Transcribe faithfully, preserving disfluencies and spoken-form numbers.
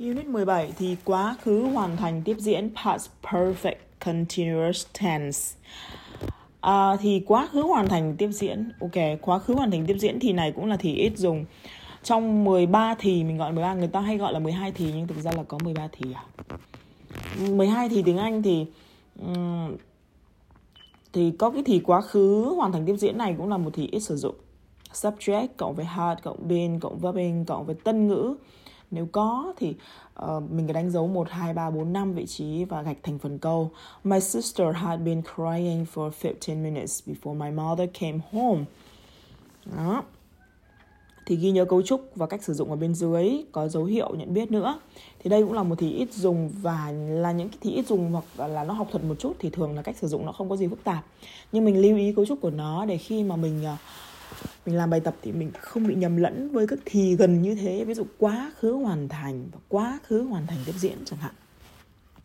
Unit mười bảy thì quá khứ hoàn thành tiếp diễn past perfect continuous tense. À, thì quá khứ hoàn thành tiếp diễn. Ok, quá khứ hoàn thành tiếp diễn thì này cũng là thì ít dùng. Trong mười ba thì mình gọi mười ba, người ta hay gọi là mười hai thì nhưng thực ra là có mười ba thì à. mười hai thì tiếng Anh thì um, thì có cái thì quá khứ hoàn thành tiếp diễn này cũng là một thì ít sử dụng. Subject cộng với had cộng been cộng verbing cộng với tân ngữ. Nếu có thì uh, mình cứ đánh dấu một, hai, ba, bốn, năm vị trí và gạch thành phần câu. My sister had been crying for fifteen minutes before my mother came home. Đó. Thì ghi nhớ cấu trúc và cách sử dụng ở bên dưới, có dấu hiệu nhận biết nữa. Thì đây cũng là một thì ít dùng, và là những cái thì ít dùng hoặc là nó học thuật một chút thì thường là cách sử dụng nó không có gì phức tạp. Nhưng mình lưu ý cấu trúc của nó để khi mà mình mình làm bài tập thì mình không bị nhầm lẫn với các thì gần như thế. Ví dụ quá khứ hoàn thành và quá khứ hoàn thành tiếp diễn chẳng hạn.